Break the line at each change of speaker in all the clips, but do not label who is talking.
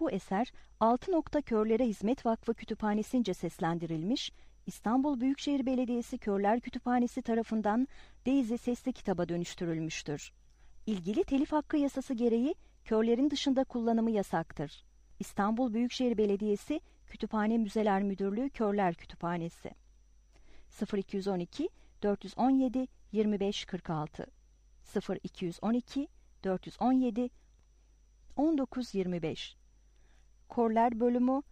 Bu eser Altı Nokta Körlere Hizmet Vakfı Kütüphanesi'nce seslendirilmiş, İstanbul Büyükşehir Belediyesi Körler Kütüphanesi tarafından Daisy sesli kitaba dönüştürülmüştür. İlgili telif hakkı yasası gereği körlerin dışında kullanımı yasaktır. İstanbul Büyükşehir Belediyesi Kütüphane Müzeler Müdürlüğü Körler Kütüphanesi 0212 417 2546 0212 417 1925 Körler bölümü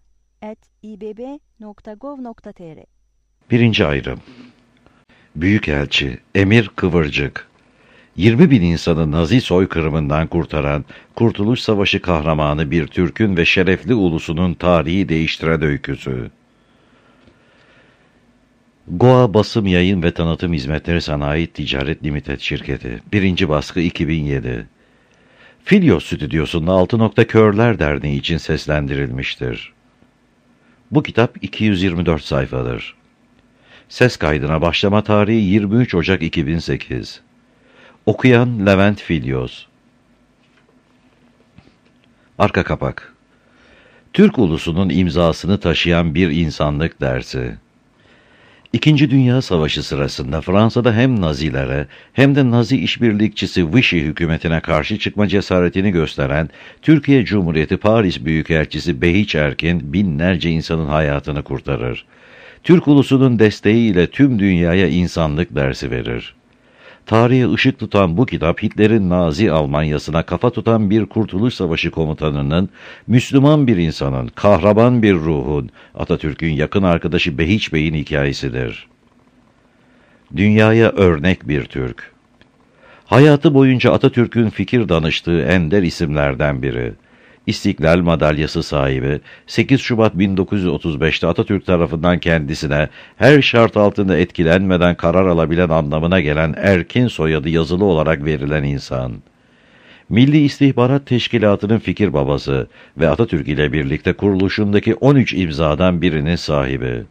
@ibb.gov.tr.
Birinci ayrım. Büyükelçi Emir Kıvırcık, 20.000 insanı Nazi soykırımından kurtaran Kurtuluş Savaşı kahramanı bir Türk'ün ve şerefli ulusunun tarihi değiştiren öyküsü. Goa Basım Yayın ve Tanıtım Hizmetleri Sanayi Ticaret Limited Şirketi 1. baskı 2007 Filyos Stüdyosu'nda Altı Nokta Körler Derneği için seslendirilmiştir. Bu kitap 224 sayfadır. Ses kaydına başlama tarihi 23 Ocak 2008. Okuyan Levent Filyos. Arka kapak. Türk ulusunun imzasını taşıyan bir insanlık dersi. İkinci Dünya Savaşı sırasında Fransa'da hem Nazilere hem de Nazi işbirlikçisi Vichy hükümetine karşı çıkma cesaretini gösteren Türkiye Cumhuriyeti Paris Büyükelçisi Behiç Erkin binlerce insanın hayatını kurtarır. Türk ulusunun desteğiyle tüm dünyaya insanlık dersi verir. Tarihe ışık tutan bu kitap, Hitler'in Nazi Almanyası'na kafa tutan bir Kurtuluş Savaşı komutanının, Müslüman bir insanın, kahraman bir ruhun, Atatürk'ün yakın arkadaşı Behiç Bey'in hikayesidir. Dünyaya örnek bir Türk. Hayatı boyunca Atatürk'ün fikir danıştığı ender isimlerden biri. İstiklal Madalyası sahibi, 8 Şubat 1935'te Atatürk tarafından kendisine her şart altında etkilenmeden karar alabilen anlamına gelen Erkin soyadı yazılı olarak verilen insan. Milli İstihbarat Teşkilatı'nın fikir babası ve Atatürk ile birlikte kuruluşundaki 13 imzadan birinin sahibi.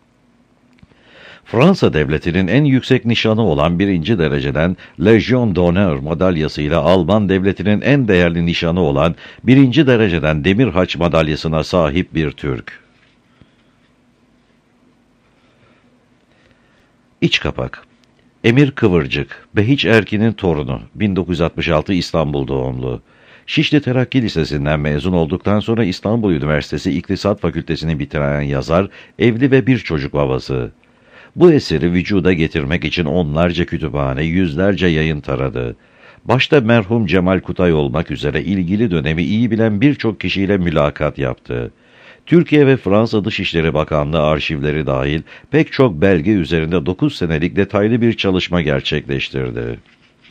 Fransa devletinin en yüksek nişanı olan 1. dereceden Legion d'Honneur madalyasıyla Alman devletinin en değerli nişanı olan 1. dereceden Demir Haç madalyasına sahip bir Türk. İç kapak. Emir Kıvırcık, Behiç Erkin'in torunu, 1966 İstanbul doğumlu. Şişli Terakki Lisesi'nden mezun olduktan sonra İstanbul Üniversitesi İktisat Fakültesini bitiren yazar, evli ve bir çocuk babası. Bu eseri vücuda getirmek için onlarca kütüphane, yüzlerce yayın taradı. Başta merhum Cemal Kutay olmak üzere ilgili dönemi iyi bilen birçok kişiyle mülakat yaptı. Türkiye ve Fransa Dışişleri Bakanlığı arşivleri dahil pek çok belge üzerinde 9 senelik detaylı bir çalışma gerçekleştirdi.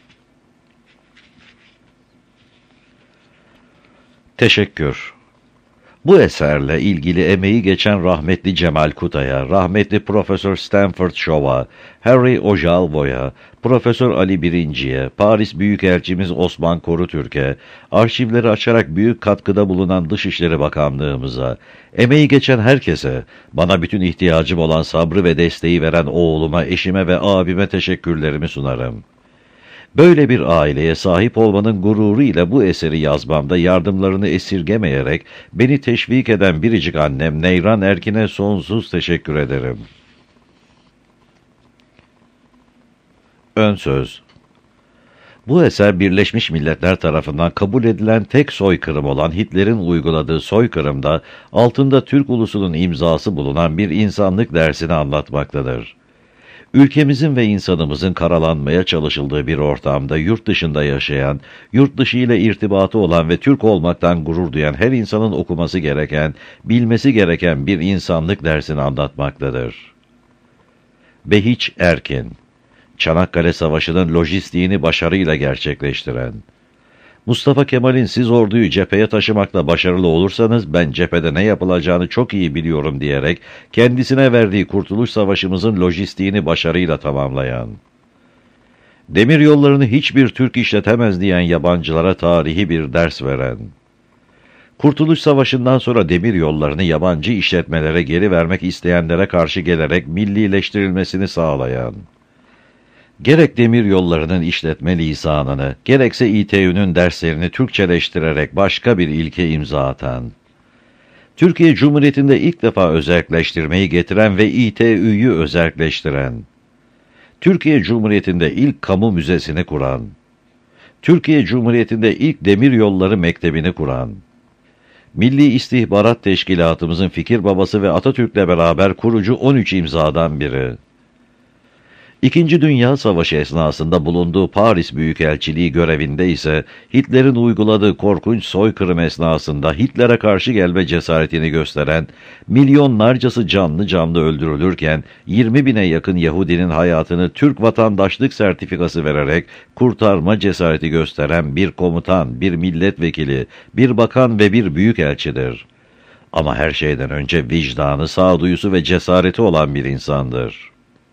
Teşekkür. Bu eserle ilgili emeği geçen rahmetli Cemal Kutay'a, rahmetli Profesör Stanford Shaw'a, Harry Ojalvo'ya, Profesör Ali Birinci'ye, Paris Büyükelçimiz Osman Korutürk'e, arşivleri açarak büyük katkıda bulunan Dışişleri Bakanlığımıza, emeği geçen herkese, bana bütün ihtiyacım olan sabrı ve desteği veren oğluma, eşime ve abime teşekkürlerimi sunarım. Böyle bir aileye sahip olmanın gururu ile bu eseri yazmamda yardımlarını esirgemeyerek beni teşvik eden biricik annem Neyran Erkin'e sonsuz teşekkür ederim. Ön söz. Bu eser Birleşmiş Milletler tarafından kabul edilen tek soykırım olan Hitler'in uyguladığı soykırımda altında Türk ulusunun imzası bulunan bir insanlık dersini anlatmaktadır. Ülkemizin ve insanımızın karalanmaya çalışıldığı bir ortamda yurt dışında yaşayan, yurt dışı ile irtibatı olan ve Türk olmaktan gurur duyan her insanın okuması gereken, bilmesi gereken bir insanlık dersini anlatmaktadır. Behiç Erkin, Çanakkale Savaşı'nın lojistiğini başarıyla gerçekleştiren, Mustafa Kemal'in siz orduyu cepheye taşımakla başarılı olursanız ben cephede ne yapılacağını çok iyi biliyorum diyerek kendisine verdiği Kurtuluş Savaşımızın lojistiğini başarıyla tamamlayan, demir yollarını hiçbir Türk işletemez diyen yabancılara tarihi bir ders veren, Kurtuluş Savaşı'ndan sonra demir yollarını yabancı işletmelere geri vermek isteyenlere karşı gelerek millileştirilmesini sağlayan, gerek demir yollarının işletme lisanını, gerekse İTÜ'nün derslerini Türkçeleştirerek başka bir ilke imza atan, Türkiye Cumhuriyeti'nde ilk defa özerkleştirmeyi getiren ve İTÜ'yü özerkleştiren, Türkiye Cumhuriyeti'nde ilk kamu müzesini kuran, Türkiye Cumhuriyeti'nde ilk demiryolları mektebini kuran, Milli İstihbarat Teşkilatımızın fikir babası ve Atatürk'le beraber kurucu 13 imzadan biri. İkinci Dünya Savaşı esnasında bulunduğu Paris Büyükelçiliği görevinde ise Hitler'in uyguladığı korkunç soykırım esnasında Hitler'e karşı gelme cesaretini gösteren, milyonlarcası canlı canlı öldürülürken 20.000'e yakın Yahudinin hayatını Türk vatandaşlık sertifikası vererek kurtarma cesareti gösteren bir komutan, bir milletvekili, bir bakan ve bir büyükelçidir. Ama her şeyden önce vicdanı, sağduyusu ve cesareti olan bir insandır.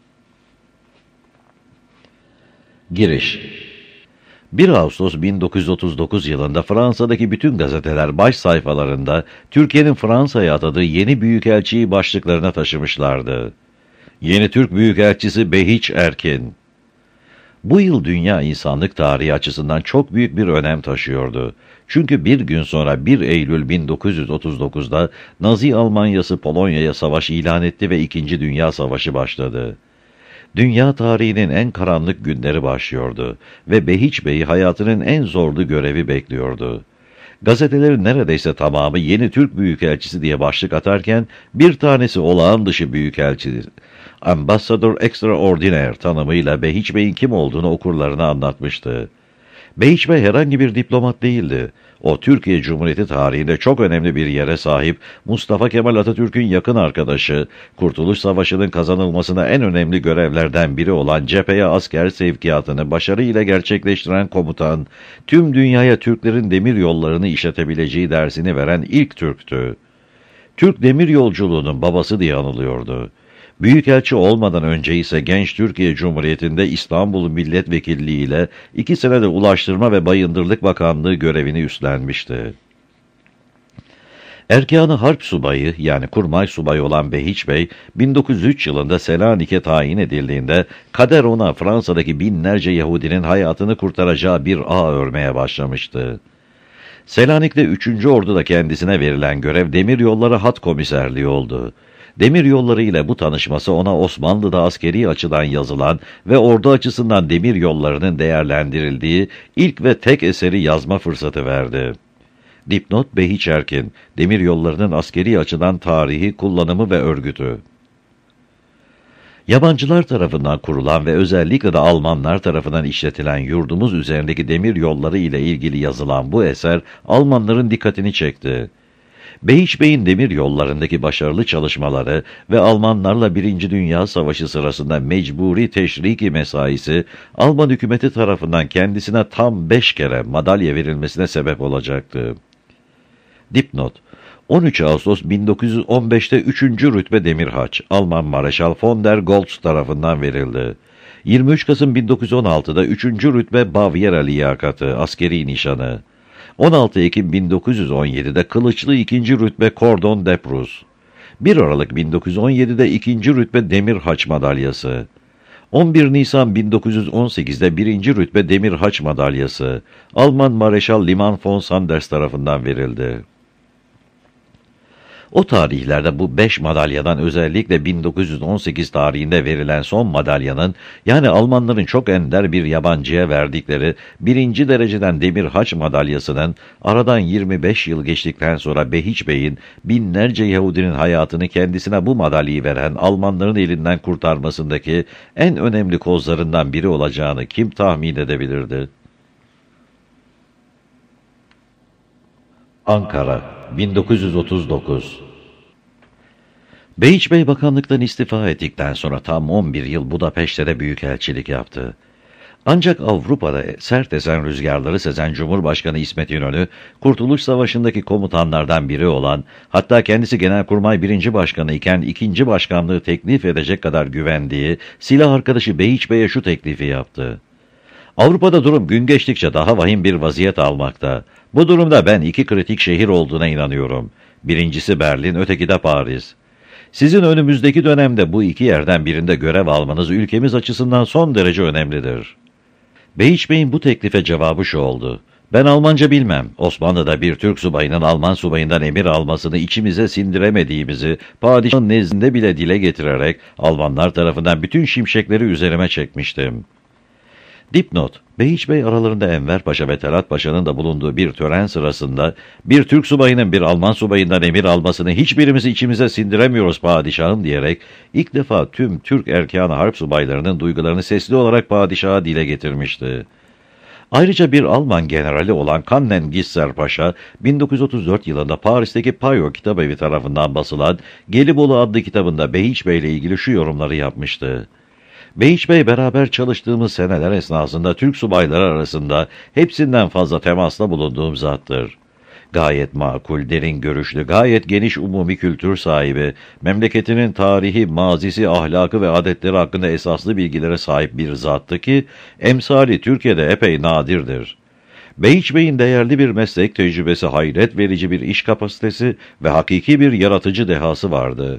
Giriş 1 Ağustos 1939 yılında Fransa'daki bütün gazeteler baş sayfalarında Türkiye'nin Fransa'ya atadığı yeni büyükelçiyi başlıklarına taşımışlardı. Yeni Türk Büyükelçisi Behiç Erkin. Bu yıl dünya insanlık tarihi açısından çok büyük bir önem taşıyordu. Çünkü bir gün sonra 1 Eylül 1939'da Nazi Almanyası Polonya'ya savaş ilan etti ve 2. Dünya Savaşı başladı. Dünya tarihinin en karanlık günleri başlıyordu ve Behiç Bey'i hayatının en zorlu görevi bekliyordu. Gazetelerin neredeyse tamamı yeni Türk Büyükelçisi diye başlık atarken bir tanesi olağan dışı büyükelçi, Ambassador Extraordinaire tanımıyla Behiç Bey'in kim olduğunu okurlarına anlatmıştı. Behiç Bey herhangi bir diplomat değildi. O Türkiye Cumhuriyeti tarihinde çok önemli bir yere sahip Mustafa Kemal Atatürk'ün yakın arkadaşı, Kurtuluş Savaşı'nın kazanılmasına en önemli görevlerden biri olan cepheye asker sevkiyatını başarıyla gerçekleştiren komutan, tüm dünyaya Türklerin demir yollarını işletebileceği dersini veren ilk Türktü. Türk demir yolculuğunun babası diye anılıyordu. Büyükelçi olmadan önce ise genç Türkiye Cumhuriyeti'nde İstanbul Milletvekilliği ile 2 senede Ulaştırma ve Bayındırlık Bakanlığı görevini üstlenmişti. Erkân-ı Harp Subayı yani Kurmay Subayı olan Behiç Bey, 1903 yılında Selanik'e tayin edildiğinde kader ona Fransa'daki binlerce Yahudinin hayatını kurtaracağı bir ağ örmeye başlamıştı. Selanik'te 3. Ordu'da kendisine verilen görev Demiryolları Hat Komiserliği oldu. Demiryolları ile bu tanışması ona Osmanlı'da askeri açıdan yazılan ve ordu açısından demiryollarının değerlendirildiği ilk ve tek eseri yazma fırsatı verdi. Dipnot Behiç Erkin, demiryollarının askeri açıdan tarihi, kullanımı ve örgütü. Yabancılar tarafından kurulan ve özellikle de Almanlar tarafından işletilen yurdumuz üzerindeki demir yolları ile ilgili yazılan bu eser Almanların dikkatini çekti. Behiç Bey'in demir yollarındaki başarılı çalışmaları ve Almanlarla 1. Dünya Savaşı sırasında mecburi teşriki mesaisi Alman hükümeti tarafından kendisine tam 5 kere madalya verilmesine sebep olacaktı. Dipnot 13 Ağustos 1915'te 3. rütbe Demirhaç, Alman Mareşal von der Goltz tarafından verildi. 23 Kasım 1916'da 3. rütbe Bavyera liyakatı, askeri nişanı. 16 Ekim 1917'de kılıçlı 2. rütbe Cordon de Prus. 1 Aralık 1917'de 2. rütbe Demirhaç madalyası. 11 Nisan 1918'de 1. rütbe Demirhaç madalyası, Alman Mareşal Liman von Sanders tarafından verildi. O tarihlerde bu 5 madalyadan özellikle 1918 tarihinde verilen son madalyanın, yani Almanların çok ender bir yabancıya verdikleri 1. dereceden Demirhaç madalyasının aradan 25 yıl geçtikten sonra Behiç Bey'in binlerce Yahudinin hayatını kendisine bu madalyayı veren Almanların elinden kurtarmasındaki en önemli kozlarından biri olacağını kim tahmin edebilirdi? Ankara 1939. Behiç Bey bakanlıktan istifa ettikten sonra tam 11 yıl Budapeşte'de de büyükelçilik yaptı. Ancak Avrupa'da sert esen rüzgarları sezen Cumhurbaşkanı İsmet İnönü, Kurtuluş Savaşı'ndaki komutanlardan biri olan, hatta kendisi Genelkurmay 1. Başkanı iken 2. başkanlığı teklif edecek kadar güvendiği silah arkadaşı Behiç Bey'e şu teklifi yaptı. Avrupa'da durum gün geçtikçe daha vahim bir vaziyet almakta. Bu durumda ben 2 kritik şehir olduğuna inanıyorum. Birincisi Berlin, öteki de Paris. Sizin önümüzdeki dönemde bu 2 yerden birinde görev almanız ülkemiz açısından son derece önemlidir. Behiç Bey'in bu teklife cevabı şu oldu. Ben Almanca bilmem. Osmanlı'da bir Türk subayının Alman subayından emir almasını içimize sindiremediğimizi padişahın nezdinde bile dile getirerek Almanlar tarafından bütün şimşekleri üzerime çekmiştim. Dipnot: Behiç Bey aralarında Enver Paşa ve Talat Paşa'nın da bulunduğu bir tören sırasında bir Türk subayının bir Alman subayından emir almasını hiçbirimiz içimize sindiremiyoruz padişahım diyerek ilk defa tüm Türk erkan harp subaylarının duygularını sesli olarak padişaha dile getirmişti. Ayrıca bir Alman generali olan Kannen Gisser Paşa, 1934 yılında Paris'teki Payot Kitabevi tarafından basılan Gelibolu adlı kitabında Behiç Bey ile ilgili şu yorumları yapmıştı. Behiç Bey beraber çalıştığımız seneler esnasında Türk subayları arasında hepsinden fazla temasta bulunduğum zattır. Gayet makul, derin görüşlü, gayet geniş umumi kültür sahibi, memleketinin tarihi, mazisi, ahlakı ve adetleri hakkında esaslı bilgilere sahip bir zattı ki, emsali Türkiye'de epey nadirdir. Behiç Bey'in değerli bir meslek tecrübesi, hayret verici bir iş kapasitesi ve hakiki bir yaratıcı dehası vardı.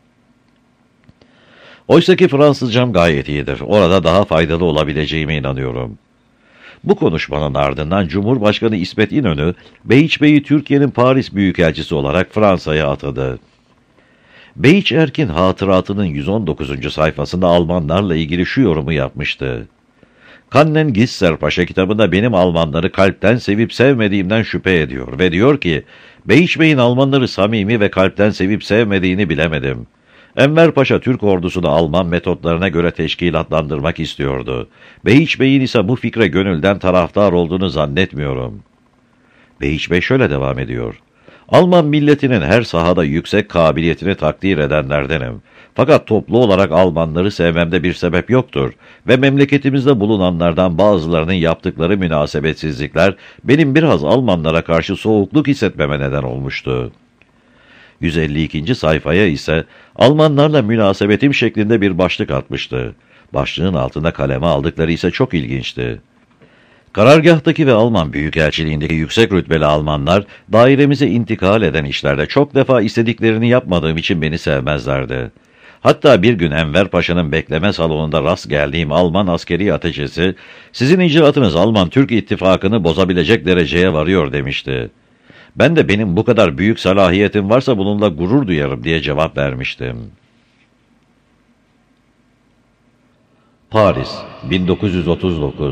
Oysaki Fransızcam gayet iyidir. Orada daha faydalı olabileceğime inanıyorum. Bu konuşmanın ardından Cumhurbaşkanı İsmet İnönü, Behiç Bey'i Türkiye'nin Paris Büyükelçisi olarak Fransa'ya atadı. Behiç Erk'in hatıratının 119. sayfasında Almanlarla ilgili şu yorumu yapmıştı. Kannen Gisser Paşa kitabında benim Almanları kalpten sevip sevmediğimden şüphe ediyor ve diyor ki, Behiç Bey'in Almanları samimi ve kalpten sevip sevmediğini bilemedim. Enver Paşa Türk ordusunu Alman metotlarına göre teşkilatlandırmak istiyordu. Behiç Bey'in ise bu fikre gönülden taraftar olduğunu zannetmiyorum. Behiç Bey şöyle devam ediyor. Alman milletinin her sahada yüksek kabiliyetini takdir edenlerdenim. Fakat toplu olarak Almanları sevmemde bir sebep yoktur ve memleketimizde bulunanlardan bazılarının yaptıkları münasebetsizlikler benim biraz Almanlara karşı soğukluk hissetmeme neden olmuştu. 152. sayfaya ise Almanlarla münasebetim şeklinde bir başlık atmıştı. Başlığın altında kaleme aldıkları ise çok ilginçti. Karargahtaki ve Alman Büyükelçiliğindeki yüksek rütbeli Almanlar, dairemize intikal eden işlerde çok defa istediklerini yapmadığım için beni sevmezlerdi. Hatta bir gün Enver Paşa'nın bekleme salonunda rast geldiğim Alman askeri ateşesi, sizin icraatınız Alman-Türk ittifakını bozabilecek dereceye varıyor demişti. Ben de benim bu kadar büyük salahiyetim varsa bununla gurur duyarım diye cevap vermiştim. Paris, 1939.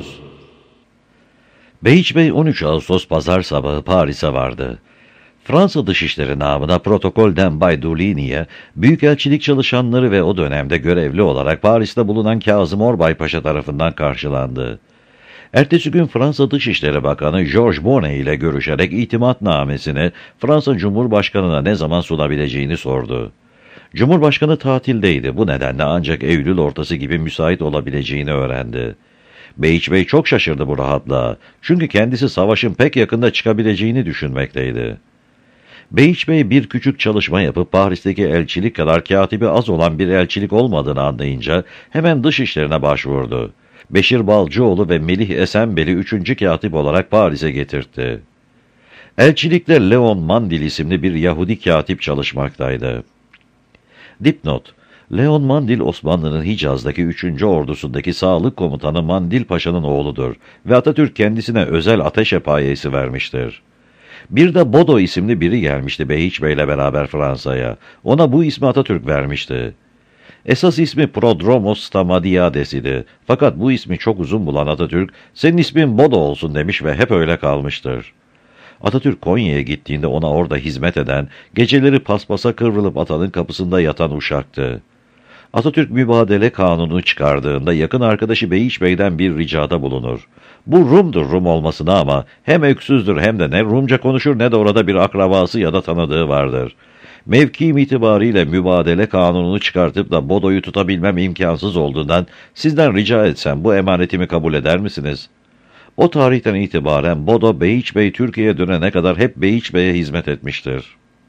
Behiç Bey 13 Ağustos pazar sabahı Paris'e vardı. Fransa Dışişleri namına Protokol'den Bay Dulini'ye, büyükelçilik çalışanları ve o dönemde görevli olarak Paris'te bulunan Kazım Orbay Paşa tarafından karşılandı. Ertesi gün Fransa Dışişleri Bakanı Georges Bonnet ile görüşerek itimatnamesini Fransa Cumhurbaşkanı'na ne zaman sunabileceğini sordu. Cumhurbaşkanı tatildeydi, bu nedenle ancak Eylül ortası gibi müsait olabileceğini öğrendi. Behiç Bey çok şaşırdı bu rahatlığa, çünkü kendisi savaşın pek yakında çıkabileceğini düşünmekteydi. Behiç Bey bir küçük çalışma yapıp Paris'teki elçilik kadar katibi az olan bir elçilik olmadığını anlayınca hemen dışişlerine başvurdu. Beşir Balcıoğlu ve Melih Esenbel'i 3. katip olarak Paris'e getirtti. Elçilikte Leon Mandil isimli bir Yahudi katip çalışmaktaydı. Dipnot: Leon Mandil, Osmanlı'nın Hicaz'daki 3. ordusundaki sağlık komutanı Mandil Paşa'nın oğludur ve Atatürk kendisine özel ateşe payesi vermiştir. Bir de Bodo isimli biri gelmişti Behiç Bey'le beraber Fransa'ya. Ona bu ismi Atatürk vermişti. Esas ismi Prodromos Stamadiades idi. Fakat bu ismi çok uzun bulan Atatürk, senin ismin Bodo olsun demiş ve hep öyle kalmıştır. Atatürk Konya'ya gittiğinde ona orada hizmet eden, geceleri paspasa kıvrılıp atanın kapısında yatan uşaktı. Atatürk mübadele kanunu çıkardığında yakın arkadaşı Behiç Bey'den bir ricada bulunur. Bu Rum'dur Rum olmasına ama hem öksüzdür hem de ne Rumca konuşur ne de orada bir akrabası ya da tanıdığı vardır. Mevkiim itibariyle mübadele kanununu çıkartıp da Bodo'yu tutabilmem imkansız olduğundan sizden rica etsem bu emanetimi kabul eder misiniz? O tarihten itibaren Bodo, Behiç Bey Türkiye'ye dönene kadar hep Behiç Bey'e hizmet etmiştir.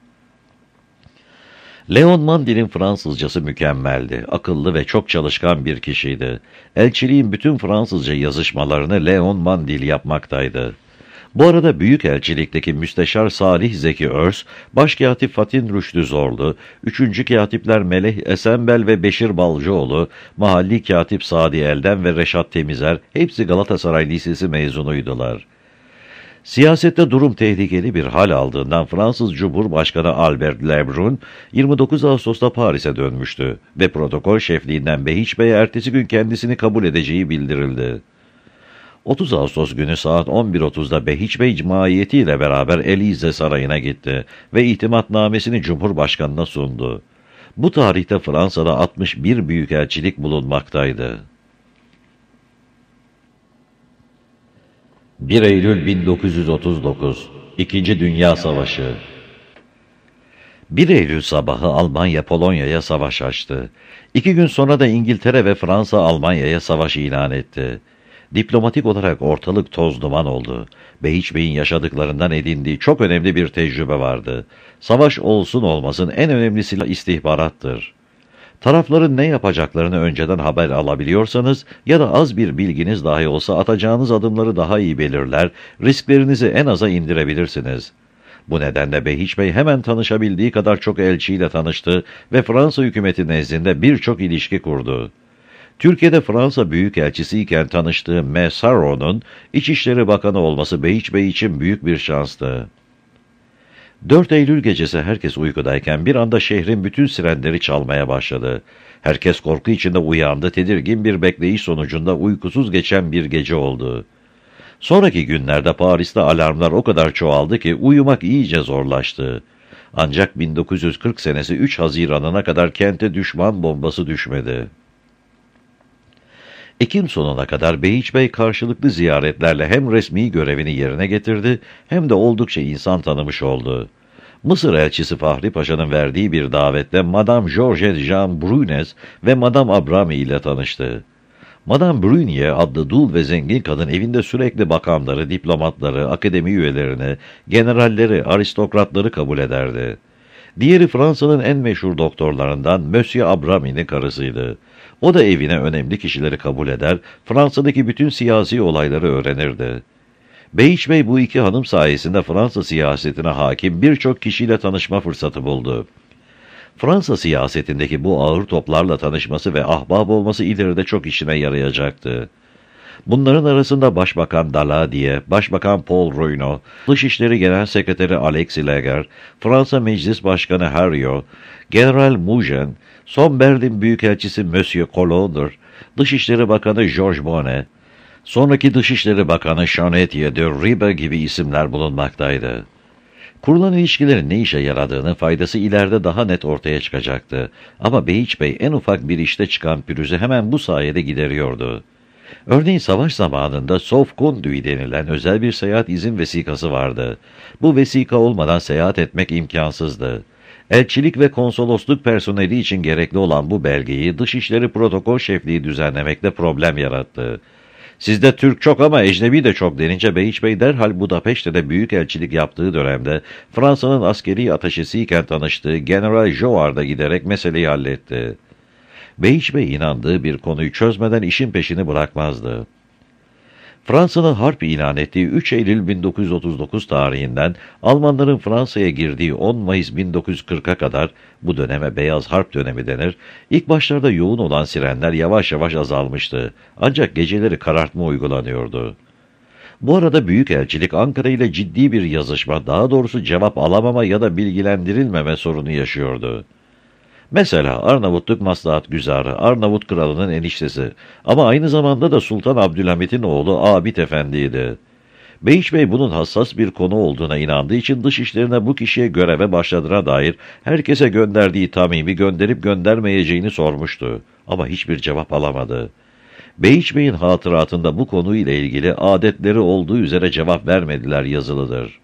Leon Mandil'in Fransızcası mükemmeldi, akıllı ve çok çalışkan bir kişiydi. Elçiliğin bütün Fransızca yazışmalarını Leon Mandil yapmaktaydı. Bu arada Büyükelçilik'teki Müsteşar Salih Zeki Örs, Başkatip Fatin Rüştü Zorlu, 3. katipler Melih Esenbel ve Beşir Balcıoğlu, Mahalli Katip Sadi Elden ve Reşat Temizer, hepsi Galatasaray Lisesi mezunuydular. Siyasette durum tehlikeli bir hal aldığından Fransız Cumhurbaşkanı Albert Lebrun 29 Ağustos'ta Paris'e dönmüştü ve protokol şefliğinden Behiç Bey'e ertesi gün kendisini kabul edeceği bildirildi. 30 Ağustos günü saat 11.30'da Behiç Bey mahiyetiyle beraber Elize Sarayı'na gitti ve itimatnamesini Cumhurbaşkanı'na sundu. Bu tarihte Fransa'da 61 büyükelçilik bulunmaktaydı. 1 Eylül 1939 İkinci Dünya Savaşı 1 Eylül sabahı Almanya Polonya'ya savaş açtı. 2 gün sonra da İngiltere ve Fransa Almanya'ya savaş ilan etti. Diplomatik olarak ortalık toz duman oldu. Behiç Bey'in yaşadıklarından edindiği çok önemli bir tecrübe vardı. Savaş olsun olmasın en önemlisi istihbarattır. Tarafların ne yapacaklarını önceden haber alabiliyorsanız ya da az bir bilginiz dahi olsa atacağınız adımları daha iyi belirler, risklerinizi en aza indirebilirsiniz. Bu nedenle Behiç Bey hemen tanışabildiği kadar çok elçiyle tanıştı ve Fransa hükümeti nezdinde birçok ilişki kurdu. Türkiye'de Fransa Büyükelçisi iken tanıştığı Messaron'un İçişleri Bakanı olması Behiç Bey için büyük bir şanstı. 4 Eylül gecesi herkes uykudayken bir anda şehrin bütün sirenleri çalmaya başladı. Herkes korku içinde uyandı, tedirgin bir bekleyiş sonucunda uykusuz geçen bir gece oldu. Sonraki günlerde Paris'te alarmlar o kadar çoğaldı ki uyumak iyice zorlaştı. Ancak 1940 senesi 3 Haziran'ına kadar kente düşman bombası düşmedi. Ekim sonuna kadar Behiç Bey karşılıklı ziyaretlerle hem resmi görevini yerine getirdi hem de oldukça insan tanımış oldu. Mısır elçisi Fahri Paşa'nın verdiği bir davette Madame Georgette Jean Brunes ve Madame Abrami ile tanıştı. Madame Brunier adlı dul ve zengin kadın evinde sürekli bakanları, diplomatları, akademi üyelerini, generalleri, aristokratları kabul ederdi. Diğeri Fransa'nın en meşhur doktorlarından Monsieur Abrami'nin karısıydı. O da evine önemli kişileri kabul eder, Fransa'daki bütün siyasi olayları öğrenirdi. Behiç Bey bu iki hanım sayesinde Fransa siyasetine hakim birçok kişiyle tanışma fırsatı buldu. Fransa siyasetindeki bu ağır toplarla tanışması ve ahbap olması ileride çok işine yarayacaktı. Bunların arasında Başbakan Daladier, Başbakan Paul Reynaud, Dışişleri Genel Sekreteri Alexis Lager, Fransa Meclis Başkanı Herriot, General Mougen, son Berlin Büyükelçisi Monsieur Collodre, Dışişleri Bakanı Georges Bonnet, sonraki Dışişleri Bakanı Charnetier de Ribe gibi isimler bulunmaktaydı. Kurulan ilişkilerin ne işe yaradığını, faydası ileride daha net ortaya çıkacaktı. Ama Behiç Bey en ufak bir işte çıkan pürüzü hemen bu sayede gideriyordu. Örneğin savaş zamanında Sauf-Conduit denilen özel bir seyahat izin vesikası vardı. Bu vesika olmadan seyahat etmek imkansızdı. Elçilik ve konsolosluk personeli için gerekli olan bu belgeyi Dışişleri Protokol Şefliği düzenlemekte problem yarattı. Sizde Türk çok ama ecnebi de çok denince Behiç Bey derhal Budapeşte'de büyükelçilik yaptığı dönemde Fransa'nın askeri ateşesiyken tanıştığı General Jouard'a giderek meseleyi halletti. Behiç Bey inandığı bir konuyu çözmeden işin peşini bırakmazdı. Fransa'nın harp ilan ettiği 3 Eylül 1939 tarihinden Almanların Fransa'ya girdiği 10 Mayıs 1940'a kadar, bu döneme Beyaz Harp dönemi denir, ilk başlarda yoğun olan sirenler yavaş yavaş azalmıştı. Ancak geceleri karartma uygulanıyordu. Bu arada Büyükelçilik Ankara ile ciddi bir yazışma, daha doğrusu cevap alamama ya da bilgilendirilmeme sorunu yaşıyordu. Mesela Arnavutluk Maslahatgüzarı, Arnavut kralının eniştesi ama aynı zamanda da Sultan Abdülhamit'in oğlu Abid Efendi'ydi. Behiç Bey bunun hassas bir konu olduğuna inandığı için dışişlerine bu kişiye göreve başladığına dair herkese gönderdiği tamimi gönderip göndermeyeceğini sormuştu ama hiçbir cevap alamadı. Behiç Bey'in hatıratında bu konuyla ilgili adetleri olduğu üzere cevap vermediler yazılıdır.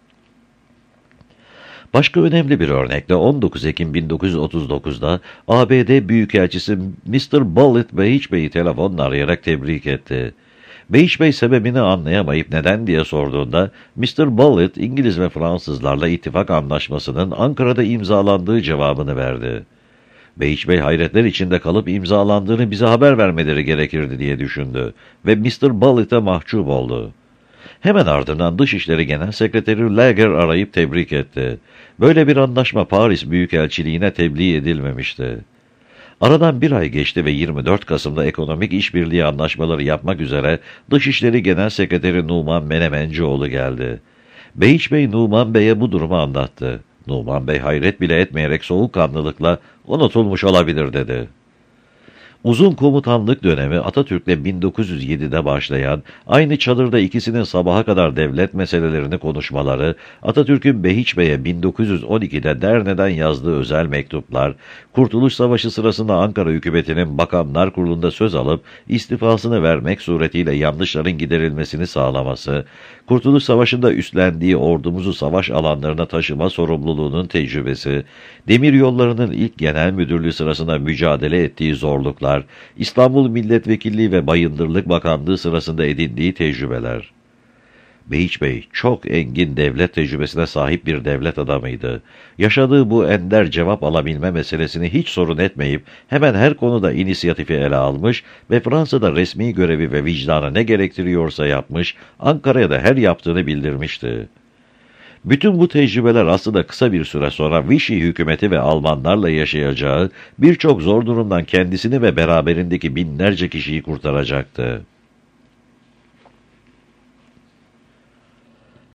Başka önemli bir örnekle 19 Ekim 1939'da ABD Büyükelçisi Mr. Bullitt Behiç Bey'i telefonla arayarak tebrik etti. Behiç Bey sebebini anlayamayıp neden diye sorduğunda Mr. Bullitt İngiliz ve Fransızlarla ittifak anlaşmasının Ankara'da imzalandığı cevabını verdi. Behiç Bey hayretler içinde kalıp imzalandığını bize haber vermeleri gerekirdi diye düşündü ve Mr. Bullitt'e mahcup oldu. Hemen ardından Dışişleri Genel Sekreteri Lager arayıp tebrik etti. Böyle bir anlaşma Paris Büyükelçiliğine tebliğ edilmemişti. Aradan bir ay geçti ve 24 Kasım'da ekonomik işbirliği anlaşmaları yapmak üzere Dışişleri Genel Sekreteri Numan Menemencioğlu geldi. Behiç Bey Numan Bey'e bu durumu anlattı. Numan Bey hayret bile etmeyerek soğukkanlılıkla unutulmuş olabilir dedi. Uzun komutanlık dönemi Atatürk'le 1907'de başlayan, aynı çadırda ikisinin sabaha kadar devlet meselelerini konuşmaları, Atatürk'ün Behiç Bey'e 1912'de Derne'den yazdığı özel mektuplar, Kurtuluş Savaşı sırasında Ankara hükümetinin Bakanlar Kurulu'nda söz alıp istifasını vermek suretiyle yanlışların giderilmesini sağlaması, Kurtuluş Savaşı'nda üstlendiği ordumuzu savaş alanlarına taşıma sorumluluğunun tecrübesi, demiryollarının ilk genel müdürlüğü sırasında mücadele ettiği zorluklar, İstanbul Milletvekilliği ve Bayındırlık Bakanlığı sırasında edindiği tecrübeler. Behiç Bey çok engin devlet tecrübesine sahip bir devlet adamıydı. Yaşadığı bu ender cevap alabilme meselesini hiç sorun etmeyip hemen her konuda inisiyatifi ele almış ve Fransa'da resmi görevi ve vicdanı ne gerektiriyorsa yapmış, Ankara'ya da her yaptığını bildirmişti. Bütün bu tecrübeler aslında kısa bir süre sonra Vichy hükümeti ve Almanlarla yaşayacağı birçok zor durumdan kendisini ve beraberindeki binlerce kişiyi kurtaracaktı.